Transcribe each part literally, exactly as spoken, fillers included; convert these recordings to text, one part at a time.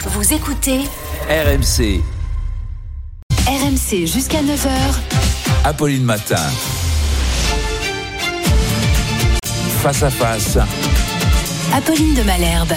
Vous écoutez R M C. R M C jusqu'à neuf heures. Apolline Matin. Face à face. Apolline de Malherbe.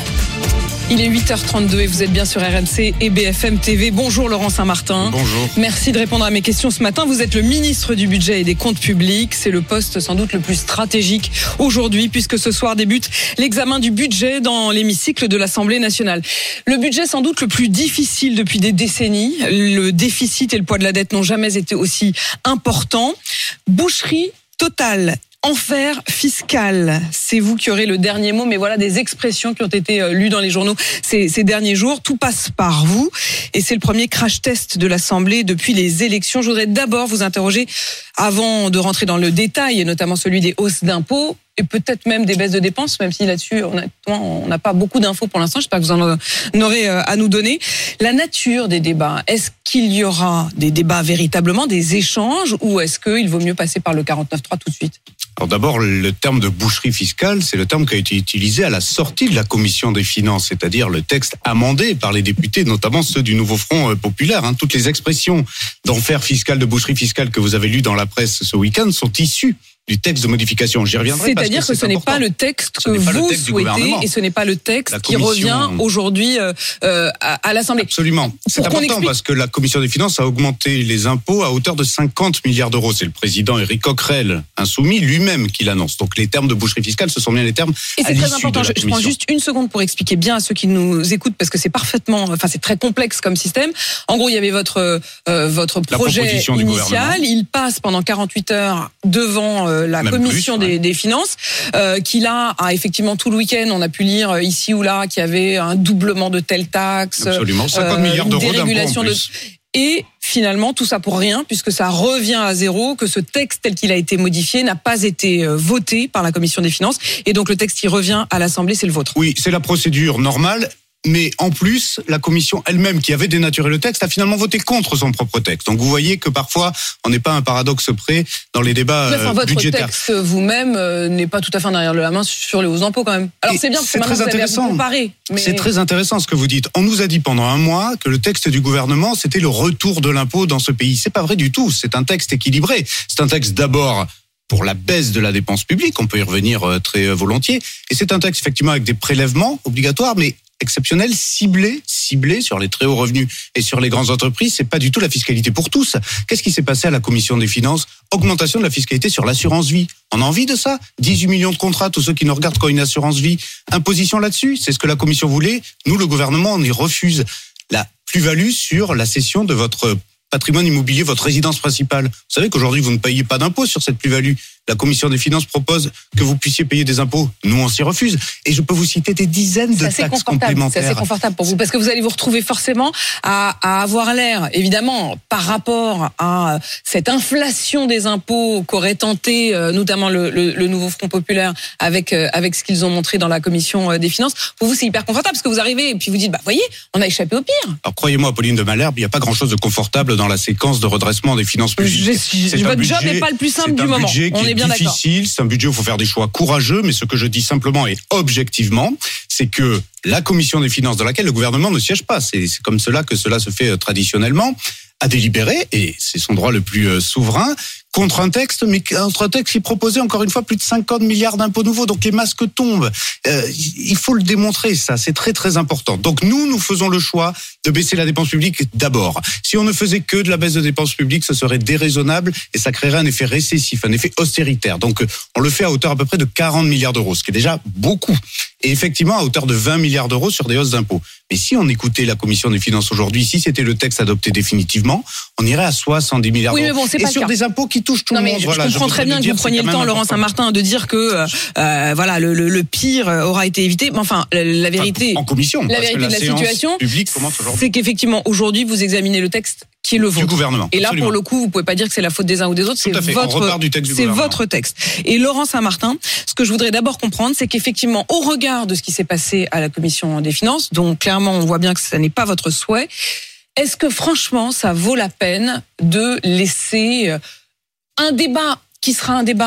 Il est huit heures trente-deux et vous êtes bien sur R M C et B F M T V. Bonjour Laurent Saint-Martin. Bonjour. Merci de répondre à mes questions ce matin. Vous êtes le ministre du Budget et des Comptes Publics. C'est le poste sans doute le plus stratégique aujourd'hui puisque ce soir débute l'examen du budget dans l'hémicycle de l'Assemblée nationale. Le budget sans doute le plus difficile depuis des décennies. Le déficit et le poids de la dette n'ont jamais été aussi importants. Boucherie totale. Enfer fiscal, c'est vous qui aurez le dernier mot, mais voilà des expressions qui ont été lues dans les journaux ces, ces derniers jours. Tout passe par vous et c'est le premier crash test de l'Assemblée depuis les élections. Je voudrais d'abord vous interroger, avant de rentrer dans le détail, et notamment celui des hausses d'impôts, et peut-être même des baisses de dépenses, même si là-dessus, honnêtement, on n'a pas beaucoup d'infos pour l'instant. J'espère que vous en aurez à nous donner. La nature des débats, est-ce qu'il y aura des débats véritablement, des échanges, ou est-ce qu'il vaut mieux passer par le quarante-neuf trois tout de suite ? Alors d'abord, le terme de boucherie fiscale, c'est le terme qui a été utilisé à la sortie de la Commission des finances, c'est-à-dire le texte amendé par les députés, notamment ceux du Nouveau Front populaire. Hein. Toutes les expressions d'enfer fiscal, de boucherie fiscale que vous avez lues dans la presse ce week-end sont issues du texte de modification. J'y reviendrai. C'est-à-dire parce que, que ce n'est pas le texte que vous souhaitez et ce n'est pas le texte qui revient aujourd'hui euh, euh, à, à l'Assemblée. Absolument. C'est important explique... parce que la Commission des finances a augmenté les impôts à hauteur de cinquante milliards d'euros. C'est le président Éric Coquerel, insoumis, lui-même qui l'annonce. Donc les termes de boucherie fiscale, ce sont bien les termes et à c'est l'issue très important. de la Je, je prends juste une seconde pour expliquer bien à ceux qui nous écoutent parce que c'est parfaitement, enfin c'est très complexe comme système. En gros, il y avait votre euh, votre projet initial. Il passe pendant quarante-huit heures devant euh, la Même Commission Des, des finances, euh, qui là a effectivement tout le week-end, on a pu lire ici ou là qu'il y avait un doublement de telle taxe, absolument, cinquante milliards d'euros d'impôts en plus. De... Et finalement tout ça pour rien puisque ça revient à zéro, que ce texte tel qu'il a été modifié n'a pas été voté par la Commission des finances et donc le texte qui revient à l'Assemblée c'est le vôtre. Oui, c'est la procédure normale. Mais en plus, la commission elle-même, qui avait dénaturé le texte, a finalement voté contre son propre texte. Donc vous voyez que parfois, on n'est pas à un paradoxe près dans les débats enfin, euh, votre budgétaires. Votre texte vous-même euh, n'est pas tout à fait derrière la main sur les hausses d'impôts quand même. Alors Et c'est bien parce que maintenant vous avez à vous comparer. Mais... C'est très intéressant ce que vous dites. On nous a dit pendant un mois que le texte du gouvernement, c'était le retour de l'impôt dans ce pays. C'est pas vrai du tout. C'est un texte équilibré. C'est un texte d'abord pour la baisse de la dépense publique. On peut y revenir très volontiers. Et c'est un texte effectivement avec des prélèvements obligatoires, mais exceptionnel, ciblé, ciblé sur les très hauts revenus et sur les grandes entreprises. C'est pas du tout la fiscalité pour tous. Qu'est-ce qui s'est passé à la Commission des finances ? Augmentation de la fiscalité sur l'assurance vie. On a envie de ça ? dix-huit millions de contrats, tous ceux qui nous regardent quand une assurance vie. Imposition là-dessus, c'est ce que la Commission voulait. Nous, le gouvernement, on y refuse la plus-value sur la cession de votre patrimoine immobilier, votre résidence principale. Vous savez qu'aujourd'hui, vous ne payez pas d'impôt sur cette plus-value. La Commission des finances propose que vous puissiez payer des impôts. Nous, on s'y refuse. Et je peux vous citer des dizaines de taxes complémentaires. C'est assez confortable pour vous, parce que vous allez vous retrouver forcément à, à avoir l'air, évidemment, par rapport à cette inflation des impôts qu'aurait tenté euh, notamment le, le, le nouveau Front populaire avec, euh, avec ce qu'ils ont montré dans la Commission des finances. Pour vous, c'est hyper confortable, parce que vous arrivez et puis vous dites, bah voyez, on a échappé au pire. Alors croyez-moi, Apolline de Malherbe, il n'y a pas grand-chose de confortable dans la séquence de redressement des finances publiques. Je, je, votre budget, job n'est pas le plus simple du moment. On est bien difficile, c'est un budget où il faut faire des choix courageux, mais ce que je dis simplement et objectivement, c'est que la Commission des finances, dans laquelle le gouvernement ne siège pas, c'est, c'est comme cela que cela se fait traditionnellement, a délibéré, et c'est son droit le plus souverain, contre un texte, mais contre un texte qui proposait encore une fois plus de cinquante milliards d'impôts nouveaux. Donc les masques tombent. Euh, il faut le démontrer, ça, c'est très très important. Donc nous, nous faisons le choix de baisser la dépense publique d'abord. Si on ne faisait que de la baisse de dépenses publiques, ce serait déraisonnable et ça créerait un effet récessif, un effet austéritaire. Donc on le fait à hauteur à peu près de quarante milliards d'euros, ce qui est déjà beaucoup. Et effectivement à hauteur de vingt milliards d'euros sur des hausses d'impôts. Mais si on écoutait la Commission des finances aujourd'hui, si c'était le texte adopté définitivement, on irait à soixante-dix milliards oui, d'euros. Mais bon, c'est et pas sur le des impôts qui touchent tout non, le mais monde. Je, voilà, je comprends je très bien que vous preniez le temps, Laurent Saint-Martin, de dire que euh, voilà le, le, le pire aura été évité. Mais enfin, la, la vérité, enfin, en commission, la vérité la de la situation, c'est qu'effectivement aujourd'hui vous examinez le texte qui est le vôtre. Du gouvernement. Et là, absolument. pour le coup, vous pouvez pas dire que c'est la faute des uns ou des autres. Tout c'est à fait. votre, On repart du texte du c'est gouvernement. votre texte. Et Laurent Saint-Martin, ce que je voudrais d'abord comprendre, c'est qu'effectivement, au regard de ce qui s'est passé à la Commission des finances, donc clairement, on voit bien que ça n'est pas votre souhait. Est-ce que franchement, ça vaut la peine de laisser un débat qui sera un débat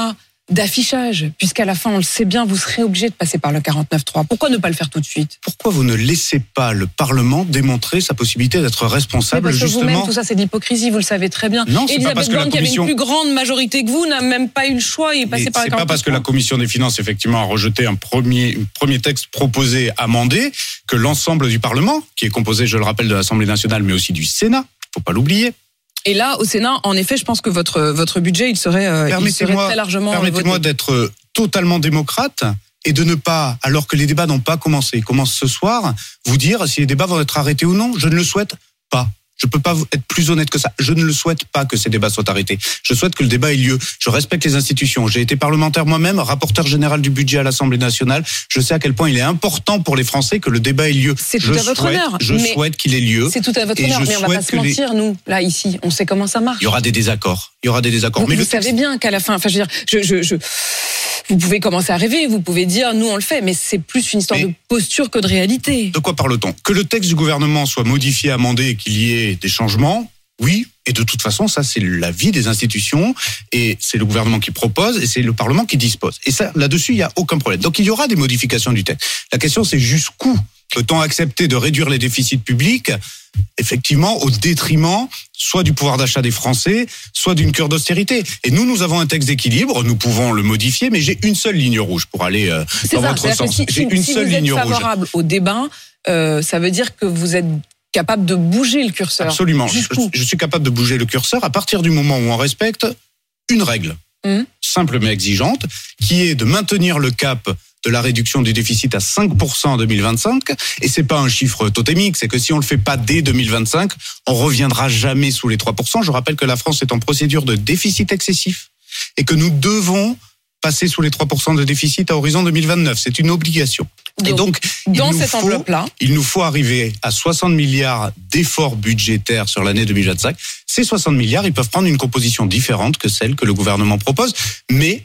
d'affichage, puisqu'à la fin, on le sait bien, vous serez obligé de passer par le quarante-neuf trois. Pourquoi ne pas le faire tout de suite ? Pourquoi vous ne laissez pas le Parlement démontrer sa possibilité d'être responsable, parce que justement ? vous-même, tout ça, c'est de l'hypocrisie, vous le savez très bien. Non, c'est pas parce Elisabeth que la Borne, qui avait commission... une plus grande majorité que vous, n'a même pas eu le choix et est passée par le quarante-neuf trois. C'est pas parce que la Commission des Finances, effectivement, a rejeté un premier, un premier texte proposé, amendé, que l'ensemble du Parlement, qui est composé, je le rappelle, de l'Assemblée nationale, mais aussi du Sénat, faut pas l'oublier. Et là, au Sénat, en effet, je pense que votre, votre budget, il serait, euh, il serait très largement voté. Permettez-moi d'être totalement démocrate et de ne pas, alors que les débats n'ont pas commencé, ils commencent ce soir, vous dire si les débats vont être arrêtés ou non. Je ne le souhaite pas. Je peux pas être plus honnête que ça. Je ne le souhaite pas que ces débats soient arrêtés. Je souhaite que le débat ait lieu. Je respecte les institutions. J'ai été parlementaire moi-même, rapporteur général du budget à l'Assemblée nationale. Je sais à quel point il est important pour les Français que le débat ait lieu. C'est tout je à votre souhaite, honneur. Je souhaite qu'il ait lieu. C'est tout à votre honneur. Mais on va pas se mentir, les... nous, là, ici. On sait comment ça marche. Il y aura des désaccords. Il y aura des désaccords. Vous, mais vous le savez bien qu'à la fin, enfin, je veux dire, je, je, je... vous pouvez commencer à rêver, vous pouvez dire, nous, on le fait, mais c'est plus une histoire mais... de posture que de réalité. De quoi parle-t-on ? Que le texte du gouvernement soit modifié, amendé et qu'il y ait des changements, oui, et de toute façon, ça c'est l'avis des institutions, et c'est le gouvernement qui propose, et c'est le Parlement qui dispose. Et ça, là-dessus, il n'y a aucun problème. Donc il y aura des modifications du texte. La question, c'est jusqu'où peut-on accepter de réduire les déficits publics, effectivement, au détriment soit du pouvoir d'achat des Français, soit d'une cure d'austérité. Et nous, nous avons un texte d'équilibre, nous pouvons le modifier, mais j'ai une seule ligne rouge pour aller euh, dans ça, votre sens. Si, j'ai une si seule ligne rouge. Si vous êtes favorable au débat, euh, ça veut dire que vous êtes capable de bouger le curseur. Absolument. Je, je suis capable de bouger le curseur à partir du moment où on respecte une règle, mmh. simple mais exigeante, qui est de maintenir le cap de la réduction du déficit à cinq pour cent en deux mille vingt-cinq. Et c'est pas un chiffre totémique, c'est que si on le fait pas dès deux mille vingt-cinq, on reviendra jamais sous les trois pour cent. Je rappelle que la France est en procédure de déficit excessif et que nous devons passer sous les trois pour cent de déficit à horizon deux mille vingt-neuf. C'est une obligation. Donc, et donc, dans il cette faut, enveloppe-là, il nous faut arriver à soixante milliards d'efforts budgétaires sur l'année deux mille vingt-cinq. Ces soixante milliards, ils peuvent prendre une composition différente que celle que le gouvernement propose. Mais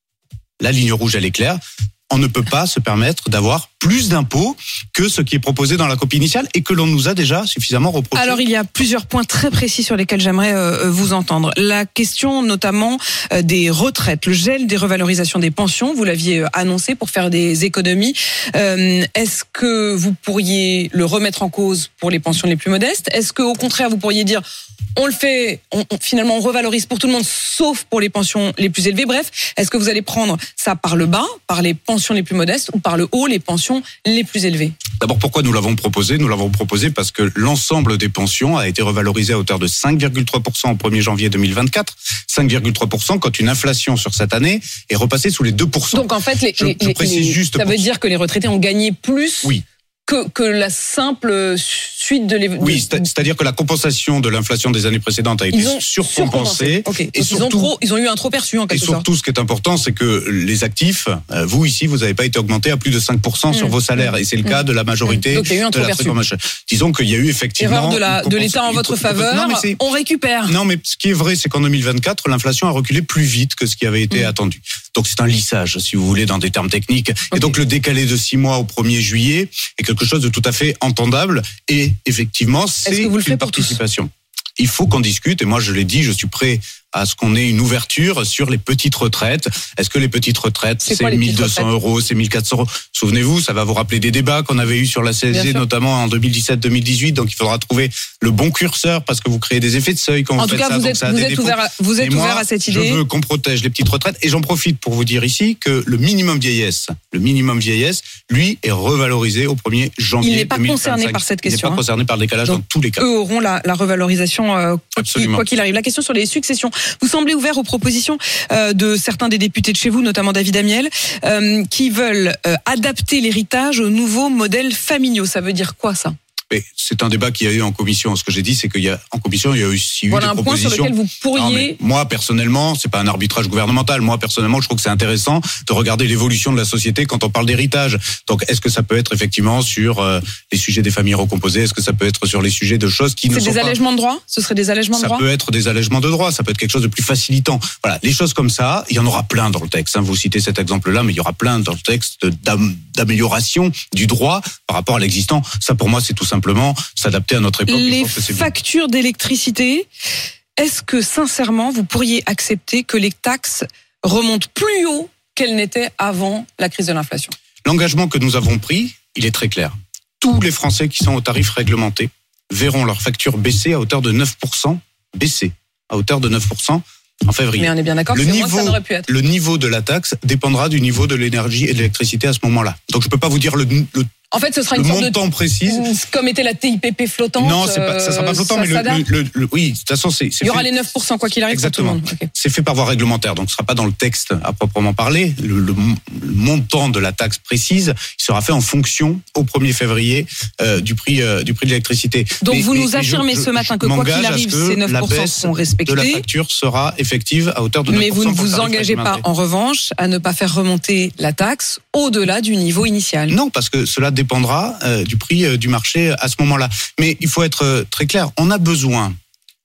la ligne rouge, elle est claire. On ne peut pas se permettre d'avoir plus d'impôts que ce qui est proposé dans la copie initiale et que l'on nous a déjà suffisamment reproché. Alors, il y a plusieurs points très précis sur lesquels j'aimerais euh, vous entendre. La question notamment euh, des retraites, le gel des revalorisations des pensions, vous l'aviez euh, annoncé pour faire des économies. Euh, est-ce que vous pourriez le remettre en cause pour les pensions les plus modestes ? Est-ce qu'au contraire, vous pourriez dire... On le fait, on, on, finalement on revalorise pour tout le monde, sauf pour les pensions les plus élevées. Bref, est-ce que vous allez prendre ça par le bas, par les pensions les plus modestes, ou par le haut, les pensions les plus élevées ? D'abord, pourquoi nous l'avons proposé ? Nous l'avons proposé parce que l'ensemble des pensions a été revalorisé à hauteur de cinq virgule trois pour cent au premier janvier deux mille vingt-quatre. cinq virgule trois pour cent quand une inflation sur cette année est repassée sous les deux pour cent. Donc en fait, les, je, les, je précise les, juste ça veut dire que les retraités ont gagné plus oui. que, que la simple suite de l'évolution. Oui, c'est-à-dire que la compensation de l'inflation des années précédentes a été surcompensée. Okay. Et surtout, ils, ont trop, ils ont eu un trop perçu en quelque sorte. Et surtout, sorte. ce qui est important, c'est que les actifs, vous ici, vous n'avez pas été augmenté à plus de cinq pour cent mmh. sur vos salaires. Et c'est le mmh. cas de la majorité. Donc il y a eu un de trop la perçu. Disons qu'il y a eu effectivement... Erreur de, la, de l'État en votre faveur, non, mais on récupère. Non, mais ce qui est vrai, c'est qu'en deux mille vingt-quatre, l'inflation a reculé plus vite que ce qui avait été mmh. attendu. Donc c'est un lissage, si vous voulez, dans des termes techniques. Okay. Et donc le décalé de six mois au premier juillet est quelque chose de tout à fait entendable. Et effectivement, c'est une participation. Il faut qu'on discute, et moi je l'ai dit, je suis prêt à ce qu'on ait une ouverture sur les petites retraites. Est-ce que les petites retraites, c'est, c'est mille deux cents euros, c'est mille quatre cents euros ? Souvenez-vous, ça va vous rappeler des débats qu'on avait eus sur la C S G, notamment en deux mille dix-sept deux mille dix-huit. Donc il faudra trouver le bon curseur parce que vous créez des effets de seuil quand en vous faites cas, ça. Vous donc êtes, ça a vous des êtes défauts. ouvert à, vous êtes et ouvert moi, à cette idée. Je veux qu'on protège les petites retraites et j'en profite pour vous dire ici que le minimum vieillesse, le minimum vieillesse, lui, est revalorisé au premier janvier Il n'est pas deux mille vingt-cinq. concerné par cette question. Il n'est pas concerné par le décalage donc, dans tous les cas. Eux auront la, la revalorisation euh, quoi qu'il arrive. La question sur les successions. Vous semblez ouvert aux propositions euh, de certains des députés de chez vous, notamment David Amiel, euh, qui veulent euh, adapter l'héritage aux nouveaux modèles familiaux. Ça veut dire quoi, ça ? Mais c'est un débat qu'il y a eu en commission. Ce que j'ai dit, c'est qu'il y a en commission, il y a aussi eu voilà des propositions. Voilà un point sur lequel vous pourriez. Non, moi personnellement, c'est pas un arbitrage gouvernemental. Moi personnellement, je trouve que c'est intéressant de regarder l'évolution de la société quand on parle d'héritage. Donc, est-ce que ça peut être effectivement sur euh, les sujets des familles recomposées ? Est-ce que ça peut être sur les sujets de choses qui c'est ne sont pas... C'est des allègements de droits ? Ce serait des allègements de droits ? Ça peut être des allègements de droits. Ça peut être quelque chose de plus facilitant. Voilà, les choses comme ça, il y en aura plein dans le texte. Hein. Vous citez cet exemple-là, mais il y aura plein dans le texte d'am- d'amélioration du droit par rapport à l'existant. Ça, pour moi, c'est tout simplement s'adapter à notre époque. Les factures d'électricité, est-ce que sincèrement vous pourriez accepter que les taxes remonte plus haut qu'elle n'était avant la crise de l'inflation. L'engagement que nous avons pris, il est très clair. Tous les Français qui sont au tarif réglementé verront leur facture baisser à hauteur de neuf pour cent, baisser à hauteur de neuf pour cent en février. Mais on est bien d'accord, le c'est niveau, moins que ça n'aurait pu être. Le niveau de la taxe dépendra du niveau de l'énergie et de l'électricité à ce moment-là. Donc je ne peux pas vous dire le, le En fait, ce sera le une sorte montant de précis. Comme était la T I P P flottante. Non, c'est pas, ça sera pas flottant, ça mais le, le, le, le, oui, de toute façon, c'est. Il y aura fait, les neuf pour cent quoi qu'il arrive. Exactement. Pour tout le monde. Okay. C'est fait par voie réglementaire, donc ce sera pas dans le texte à proprement parler. Le, le, le montant de la taxe précise, il sera fait en fonction au premier février euh, du prix euh, du prix de l'électricité. Donc mais, vous mais, nous affirmez je, ce matin que je quoi qu'il arrive, ces neuf pour cent seront respectés. De la facture sera effective à hauteur de neuf pour cent. Mais vous ne vous engagez pas, en revanche, à ne pas faire remonter la taxe au-delà du niveau initial. Non, parce que cela dépendra euh, du prix euh, du marché à ce moment-là. Mais il faut être euh, très clair, on a besoin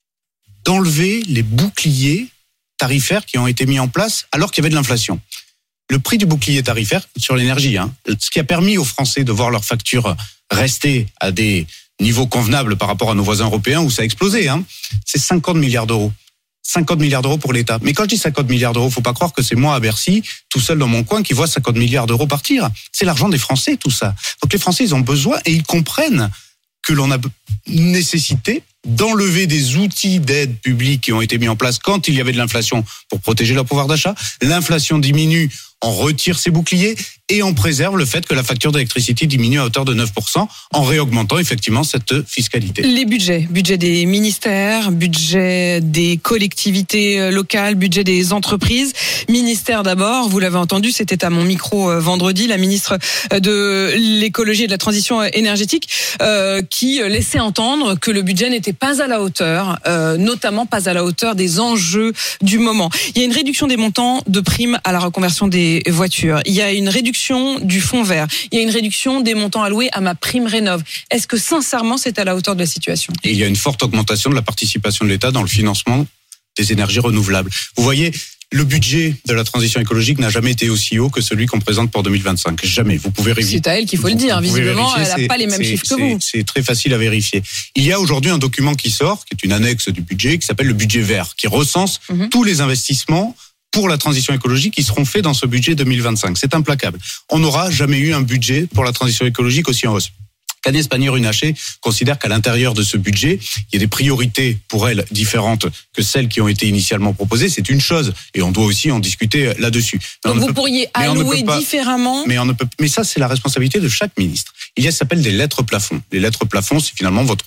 d'enlever les boucliers tarifaires qui ont été mis en place alors qu'il y avait de l'inflation. Le prix du bouclier tarifaire sur l'énergie, hein, ce qui a permis aux Français de voir leurs factures rester à des niveaux convenables par rapport à nos voisins européens où ça a explosé, hein, c'est cinquante milliards d'euros. cinquante milliards d'euros pour l'État. Mais quand je dis cinquante milliards d'euros, faut pas croire que c'est moi à Bercy, tout seul dans mon coin, qui voit cinquante milliards d'euros partir. C'est l'argent des Français, tout ça. Donc les Français, ils ont besoin et ils comprennent que l'on a nécessité d'enlever des outils d'aide publique qui ont été mis en place quand il y avait de l'inflation pour protéger leur pouvoir d'achat. L'inflation diminue, on retire ses boucliers et on préserve le fait que la facture d'électricité diminue à hauteur de neuf pour cent en réaugmentant effectivement cette fiscalité. Les budgets, budget des ministères, budget des collectivités locales, budget des entreprises. Ministère d'abord, vous l'avez entendu, c'était à mon micro vendredi, la ministre de l'écologie et de la transition énergétique euh, qui laissait entendre que le budget n'était pas à la hauteur, euh, notamment pas à la hauteur des enjeux du moment. Il y a une réduction des montants de primes à la reconversion des voitures. Il y a une réduction du fonds vert. Il y a une réduction des montants alloués à ma prime rénov. Est-ce que sincèrement c'est à la hauteur de la situation ? Et il y a une forte augmentation de la participation de l'État dans le financement des énergies renouvelables. Vous voyez, le budget de la transition écologique n'a jamais été aussi haut que celui qu'on présente pour deux mille vingt-cinq. Jamais. Vous pouvez vérifier. C'est à elle qu'il faut le dire. Visiblement, elle n'a pas les mêmes chiffres que vous. C'est très facile à vérifier. Il y a aujourd'hui un document qui sort, qui est une annexe du budget, qui s'appelle le budget vert, qui recense mm-hmm. tous les investissements pour la transition écologique qui seront faits dans ce budget deux mille vingt-cinq. C'est implacable. On n'aura jamais eu un budget pour la transition écologique aussi en hausse. Agnès Pannier-Runacher considère qu'à l'intérieur de ce budget, il y a des priorités pour elle différentes que celles qui ont été initialement proposées. C'est une chose et on doit aussi en discuter là-dessus. Mais Donc vous peut, pourriez allouer pas, différemment. Mais on ne peut. Mais ça, c'est la responsabilité de chaque ministre. Il y a ce qui s'appelle des lettres plafonds. Les lettres plafonds, c'est finalement votre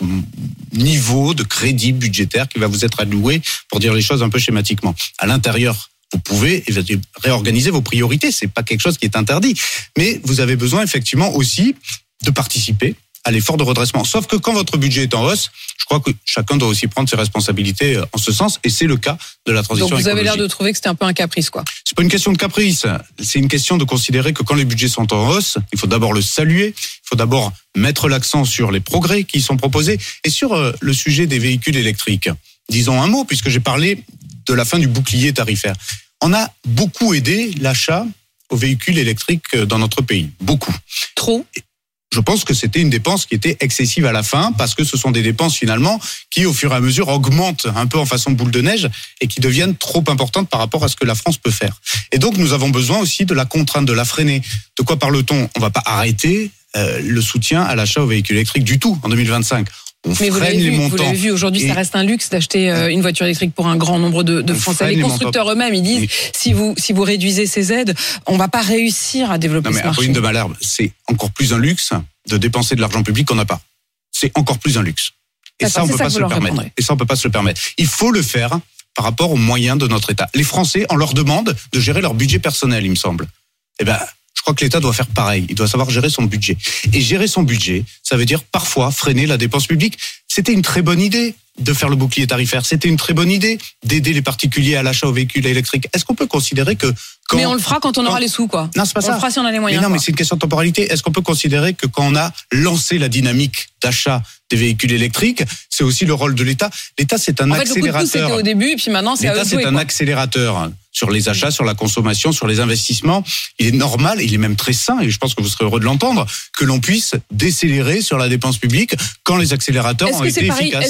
niveau de crédit budgétaire qui va vous être alloué, pour dire les choses un peu schématiquement. À l'intérieur, vous pouvez réorganiser vos priorités. C'est pas quelque chose qui est interdit. Mais vous avez besoin effectivement aussi de participer à l'effort de redressement. Sauf que quand votre budget est en hausse, je crois que chacun doit aussi prendre ses responsabilités en ce sens, et c'est le cas de la transition écologique. Donc vous avez l'air de trouver que c'était un peu un caprice, quoi. C'est pas une question de caprice, c'est une question de considérer que quand les budgets sont en hausse, il faut d'abord le saluer, il faut d'abord mettre l'accent sur les progrès qui sont proposés, et sur le sujet des véhicules électriques. Disons un mot, puisque j'ai parlé de la fin du bouclier tarifaire. On a beaucoup aidé l'achat aux véhicules électriques dans notre pays. Beaucoup. Trop ? Je pense que c'était une dépense qui était excessive à la fin, parce que ce sont des dépenses finalement qui, au fur et à mesure, augmentent un peu en façon boule de neige et qui deviennent trop importantes par rapport à ce que la France peut faire. Et donc, nous avons besoin aussi de la contrainte, de la freiner. De quoi parle-t-on ? On ne va pas arrêter euh, le soutien à l'achat aux véhicules électriques du tout en deux mille vingt-cinq. On Mais vous l'avez, les vu, montants. vous l'avez vu, aujourd'hui, et ça reste un luxe d'acheter euh, une voiture électrique pour un grand nombre de, de Français. Les constructeurs les eux-mêmes, ils disent, mais... si vous si vous réduisez ces aides, on va pas réussir à développer non, mais ce marché. Apolline de Malherbe, c'est encore plus un luxe de dépenser de l'argent public qu'on n'a pas. C'est encore plus un luxe. Et ça, on peut pas se le permettre. Et ça, on peut pas se le permettre. Il faut le faire par rapport aux moyens de notre État. Les Français, on leur demande de gérer leur budget personnel, il me semble. Eh ben, je crois que l'État doit faire pareil. Il doit savoir gérer son budget. Et gérer son budget, ça veut dire parfois freiner la dépense publique. C'était une très bonne idée de faire le bouclier tarifaire. C'était une très bonne idée d'aider les particuliers à l'achat aux véhicules électriques. Est-ce qu'on peut considérer que quand... Mais on le fera quand on aura quand... les sous, quoi. Non, c'est pas on ça. On le fera si on a les moyens. Mais non, quoi. mais c'est une question de temporalité. Est-ce qu'on peut considérer que quand on a lancé la dynamique d'achat des véhicules électriques, c'est aussi le rôle de l'État. L'État, c'est un en fait, accélérateur. Le coup de pouce, c'était au début, et puis maintenant, c'est à eux de jouer. L'État, c'est un quoi. accélérateur sur les achats, sur la consommation, sur les investissements. Il est normal, il est même très sain, et je pense que vous serez heureux de l'entendre, que l'on puisse décélérer sur la dépense publique quand les accélérateurs est-ce ont que été c'est pareil, efficaces. Est-ce que c'est pareil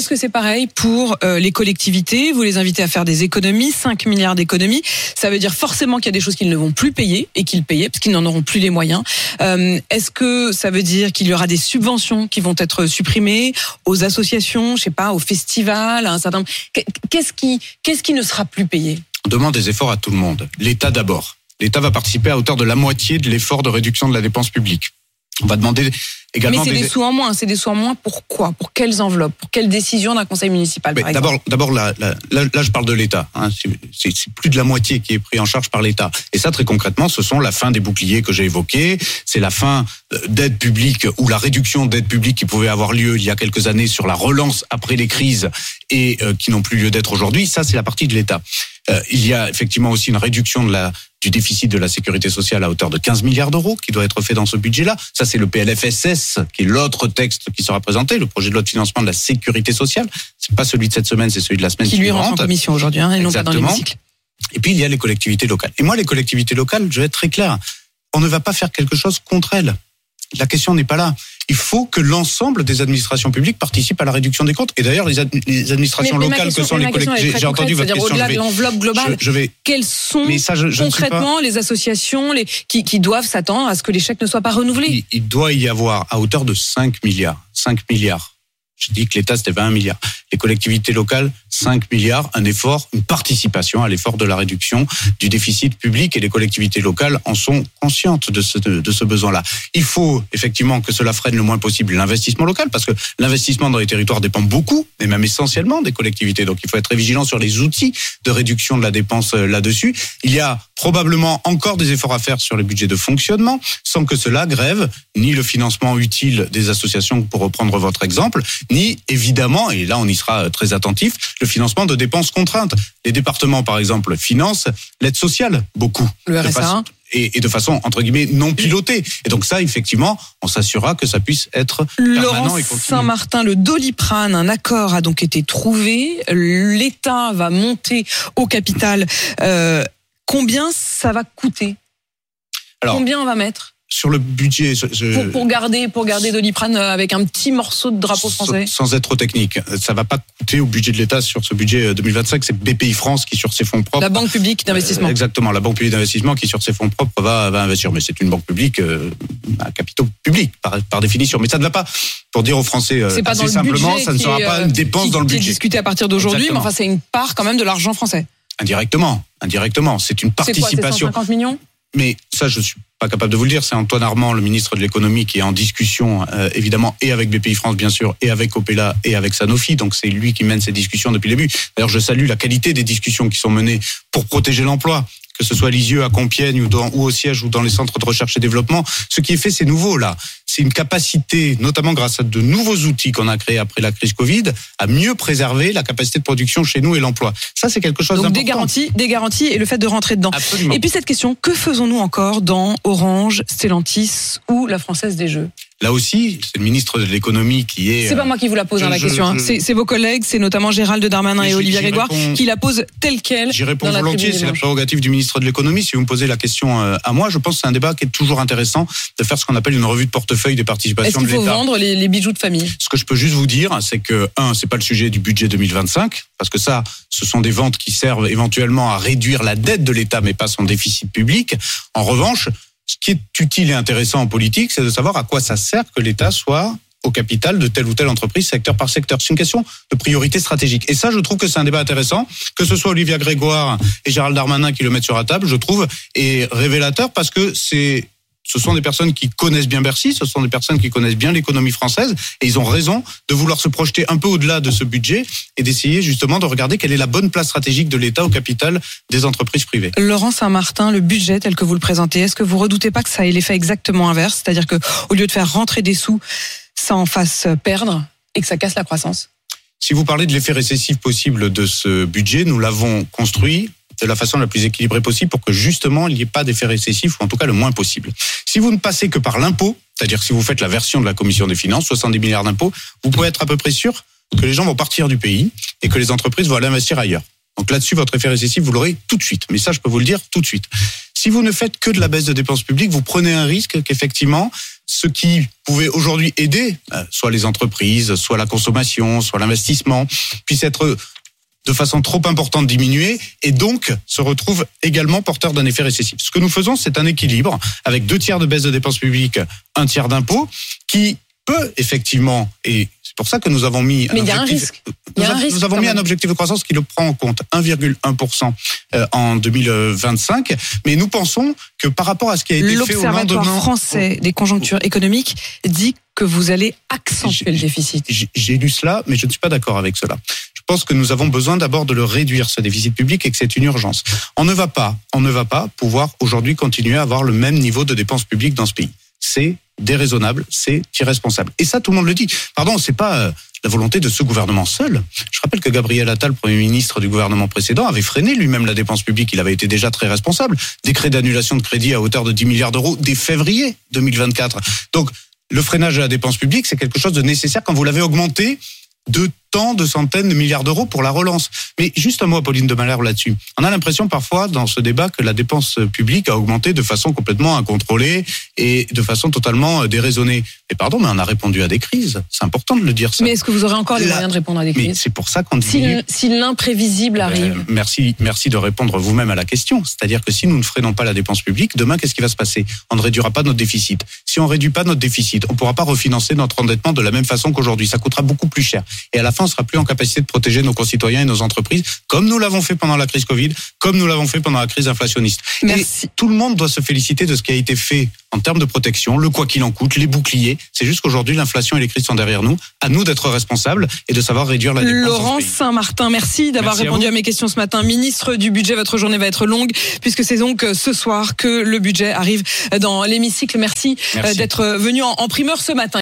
pareil pour euh, les collectivités. Vous les invitez à faire des économies, cinq milliards d'économies. Ça veut dire forcément qu'il y a des choses qu'ils ne vont plus payer et qu'ils payaient parce qu'ils n'en auront plus les moyens. Euh, est-ce que ça veut dire qu'il y aura des subventions qui vont être supprimées aux associations, je sais pas, aux festivals, à un certain... Qu'est-ce qui, qu'est-ce qui ne sera plus payé ? On demande des efforts à tout le monde. L'État d'abord. L'État va participer à hauteur de la moitié de l'effort de réduction de la dépense publique. On va demander également... Mais c'est des, des sous en moins. C'est des sous en moins pour quoi ? Pour quelles enveloppes ? Pour quelles décisions d'un conseil municipal, par d'abord, exemple ? d'abord là, là, là, là, je parle de l'État. Hein. C'est, c'est plus de la moitié qui est pris en charge par l'État. Et ça, très concrètement, ce sont la fin des boucliers que j'ai évoqués. C'est la fin d'aides publiques ou la réduction d'aides publiques qui pouvait avoir lieu il y a quelques années sur la relance après les crises et euh, qui n'ont plus lieu d'être aujourd'hui. Ça, c'est la partie de l'État. Euh, il y a effectivement aussi une réduction de la, du déficit de la sécurité sociale à hauteur de quinze milliards d'euros qui doit être fait dans ce budget-là. Ça, c'est le P L F S S, qui est l'autre texte qui sera présenté, le projet de loi de financement de la sécurité sociale. C'est pas celui de cette semaine, c'est celui de la semaine qui suivante. Qui lui rentre en commission aujourd'hui, hein, et non pas dans l'hémicycle. Et puis, il y a les collectivités locales. Et moi, les collectivités locales, je vais être très clair, on ne va pas faire quelque chose contre elles. La question n'est pas là. Il faut que l'ensemble des administrations publiques participent à la réduction des comptes. Et d'ailleurs, les, ad- les administrations mais, mais locales question, que sont les collectivités... J'ai, j'ai entendu votre question. Au-delà de l'enveloppe globale, je, je vais, quelles sont mais ça, je, je concrètement pas, les associations les, qui, qui doivent s'attendre à ce que les chèques ne soient pas renouvelés ? il, il doit y avoir à hauteur de cinq milliards. cinq milliards. Je dis que l'État, c'était vingt milliards. Les collectivités locales, cinq milliards, un effort, une participation à l'effort de la réduction du déficit public, et les collectivités locales en sont conscientes de ce, de, de ce besoin-là. Il faut effectivement que cela freine le moins possible l'investissement local, parce que l'investissement dans les territoires dépend beaucoup, et même essentiellement des collectivités. Donc il faut être très vigilant sur les outils de réduction de la dépense là-dessus. Il y a probablement encore des efforts à faire sur les budgets de fonctionnement, sans que cela grève ni le financement utile des associations, pour reprendre votre exemple, ni évidemment, et là on y sera très attentif, le financement de dépenses contraintes. Les départements, par exemple, financent l'aide sociale, beaucoup. Le R S A. Façon, et, et de façon, entre guillemets, non pilotée. Et donc ça, effectivement, on s'assurera que ça puisse être permanent Laurent et continu. Saint-Martin, le Doliprane, un accord a donc été trouvé. L'État va monter au capital. Euh, combien ça va coûter ? Alors, combien on va mettre ? Sur le budget, je... pour, pour garder pour garder Doliprane avec un petit morceau de drapeau français. Sans, sans être trop technique, ça va pas coûter au budget de l'État sur ce budget deux mille vingt-cinq. C'est B P I France qui, sur ses fonds propres, la banque publique d'investissement. Euh, exactement, la banque publique d'investissement qui, sur ses fonds propres, va, va investir. Mais c'est une banque publique euh, à capitaux publics par, par définition. Mais ça ne va pas, pour dire aux Français euh, assez pas simplement, ça ne sera est, pas une dépense qui, dans le budget. Qui est discuté à partir d'aujourd'hui, exactement. Mais enfin c'est une part quand même de l'argent français. Indirectement, indirectement, c'est une participation. C'est quoi, c'est cent cinquante millions ? Mais ça, je suis pas capable de vous le dire. C'est Antoine Armand, le ministre de l'économie, qui est en discussion, euh, évidemment, et avec B P I France, bien sûr, et avec Opella, et avec Sanofi. Donc, c'est lui qui mène ces discussions depuis le début. D'ailleurs, je salue la qualité des discussions qui sont menées pour protéger l'emploi, que ce soit à Lisieux, à Compiègne, ou, dans, ou au siège, ou dans les centres de recherche et développement. Ce qui est fait, c'est nouveau, là. C'est une capacité, notamment grâce à de nouveaux outils qu'on a créés après la crise Covid, à mieux préserver la capacité de production chez nous et l'emploi. Ça, c'est quelque chose Donc d'important. des garanties, des garanties et le fait de rentrer dedans. Absolument. Et puis cette question, que faisons-nous encore dans Orange, Stellantis ou la Française des Jeux ? Là aussi, c'est le ministre de l'économie qui est... C'est pas moi qui vous la pose, je, hein, la je, question. Je, hein. C'est, c'est vos collègues, c'est notamment Gérald Darmanin et Olivia Grégoire réponds, qui la posent telle quelle. J'y réponds dans volontiers, la c'est la prérogative du ministre de l'économie. Si vous me posez la question à moi, je pense que c'est un débat qui est toujours intéressant de faire ce qu'on appelle une revue de portefeuille des participations de l'État. Est-ce qu'il faut vendre les, les bijoux de famille ? Ce que je peux juste vous dire, c'est que, un, c'est pas le sujet du budget deux mille vingt-cinq, parce que ça, ce sont des ventes qui servent éventuellement à réduire la dette de l'État, mais pas son déficit public. En revanche, ce qui est utile et intéressant en politique, c'est de savoir à quoi ça sert que l'État soit au capital de telle ou telle entreprise, secteur par secteur. C'est une question de priorité stratégique. Et ça, je trouve que c'est un débat intéressant. Que ce soit Olivia Grégoire et Gérald Darmanin qui le mettent sur la table, je trouve, est révélateur, parce que c'est, ce sont des personnes qui connaissent bien Bercy, ce sont des personnes qui connaissent bien l'économie française, et ils ont raison de vouloir se projeter un peu au-delà de ce budget et d'essayer justement de regarder quelle est la bonne place stratégique de l'État au capital des entreprises privées. Laurent Saint-Martin, le budget tel que vous le présentez, est-ce que vous redoutez pas que ça ait l'effet exactement inverse, c'est-à-dire que au lieu de faire rentrer des sous, ça en fasse perdre et que ça casse la croissance ? Si vous parlez de l'effet récessif possible de ce budget, nous l'avons construit de la façon la plus équilibrée possible pour que justement il n'y ait pas d'effet récessif, ou en tout cas le moins possible. Si vous ne passez que par l'impôt, c'est-à-dire si vous faites la version de la Commission des finances, soixante-dix milliards d'impôts, vous pouvez être à peu près sûr que les gens vont partir du pays et que les entreprises vont aller investir ailleurs. Donc là-dessus, votre effet récessif, vous l'aurez tout de suite. Mais ça, je peux vous le dire tout de suite. Si vous ne faites que de la baisse de dépenses publiques, vous prenez un risque qu'effectivement, ce qui pouvait aujourd'hui aider, euh, soit les entreprises, soit la consommation, soit l'investissement, puisse être de façon trop importante diminuée et donc se retrouve également porteur d'un effet récessif. Ce que nous faisons, c'est un équilibre avec deux tiers de baisse de dépenses publiques, un tiers d'impôts, qui peut effectivement, et c'est pour ça que nous avons mis un Mais il y a un objectif, risque. Il y a nous, un a, risque nous avons mis même. un objectif de croissance qui le prend en compte, un virgule un pour cent en deux mille vingt-cinq, mais nous pensons que par rapport à ce qui a été fait au L'Observatoire lendemain... français des conjonctures économiques dit que vous allez accentuer le déficit. J'ai, j'ai lu cela, mais je ne suis pas d'accord avec cela. Je pense que nous avons besoin d'abord de le réduire, ce déficit public, et que c'est une urgence. On ne va pas, on ne va pas pouvoir aujourd'hui continuer à avoir le même niveau de dépenses publiques dans ce pays. C'est déraisonnable, c'est irresponsable. Et ça, tout le monde le dit. Pardon, c'est pas euh, la volonté de ce gouvernement seul. Je rappelle que Gabriel Attal, Premier ministre du gouvernement précédent, avait freiné lui-même la dépense publique. Il avait été déjà très responsable. Décret d'annulation de crédit à hauteur de dix milliards d'euros dès février deux mille vingt-quatre. Donc, le freinage de la dépense publique, c'est quelque chose de nécessaire quand vous l'avez augmenté de tant de centaines de milliards d'euros pour la relance. Mais juste un mot, Apolline de Malherbe, là-dessus. On a l'impression parfois dans ce débat que la dépense publique a augmenté de façon complètement incontrôlée et de façon totalement déraisonnée. Mais pardon, mais on a répondu à des crises. C'est important de le dire ça. Mais est-ce que vous aurez encore les La... moyens de répondre à des Mais crises? c'est pour ça qu'on dit... Si, si l'imprévisible arrive. Euh, merci, merci de répondre vous-même à la question. C'est-à-dire que si nous ne freinons pas la dépense publique, demain, qu'est-ce qui va se passer? On ne réduira pas notre déficit. Si on ne réduit pas notre déficit, on ne pourra pas refinancer notre endettement de la même façon qu'aujourd'hui. Ça coûtera beaucoup plus cher. Et à la fin, on sera plus en capacité de protéger nos concitoyens et nos entreprises, comme nous l'avons fait pendant la crise Covid, comme nous l'avons fait pendant la crise inflationniste. Merci. Et tout le monde doit se féliciter de ce qui a été fait en termes de protection, le quoi qu'il en coûte, les boucliers. C'est juste qu'aujourd'hui, l'inflation et les crises sont derrière nous. À nous d'être responsables et de savoir réduire la dépense. Laurent Saint-Martin, merci d'avoir Merci à répondu vous. à mes questions ce matin. Ministre du budget, votre journée va être longue puisque c'est donc ce soir que le budget arrive dans l'hémicycle. Merci, Merci. d'être venu en, en primeur ce matin.